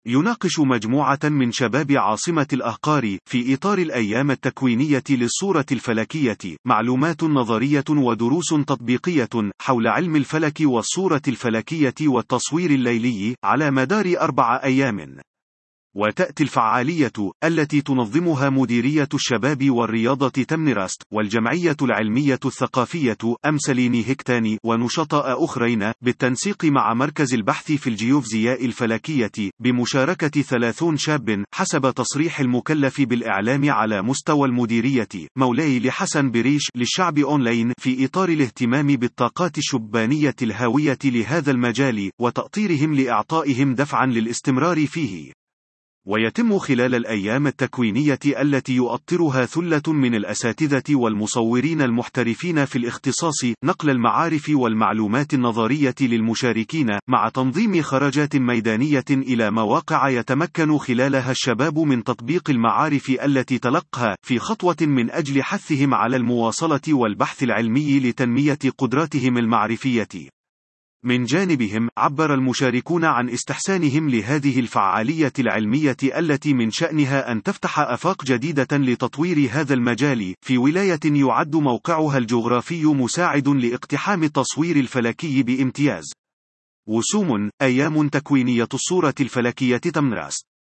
يناقش مجموعة من شباب عاصمة الأهقار في إطار الأيام التكوينية للصورة الفلكية معلومات نظرية ودروس تطبيقية حول علم الفلك والصورة الفلكية والتصوير الليلي على مدار 4 أيام. وتأتي الفعالية التي تنظمها مديرية الشباب والرياضة تمنراست والجمعية العلمية الثقافية أمسليني هكتاني ونشطاء أخرين بالتنسيق مع مركز البحث في الجيوفزياء الفلكية بمشاركة 30 شاب حسب تصريح المكلف بالإعلام على مستوى المديرية مولاي لحسن بريش للشعب أونلاين في إطار الاهتمام بالطاقات الشبانية الهاوية لهذا المجال وتأطيرهم لإعطائهم دفعا للاستمرار فيه. ويتم خلال الأيام التكوينية التي يؤطرها ثلة من الأساتذة والمصورين المحترفين في الاختصاص نقل المعارف والمعلومات النظرية للمشاركين مع تنظيم خرجات ميدانية إلى مواقع يتمكن خلالها الشباب من تطبيق المعارف التي تلقها في خطوة من أجل حثهم على المواصلة والبحث العلمي لتنمية قدراتهم المعرفية. من جانبهم، عبر المشاركون عن استحسانهم لهذه الفعالية العلمية التي من شأنها أن تفتح آفاق جديدة لتطوير هذا المجال في ولاية يعد موقعها الجغرافي مساعد لاقتحام التصوير الفلكي بامتياز. وسوم، أيام تكوينية الصورة الفلكية تمنراست.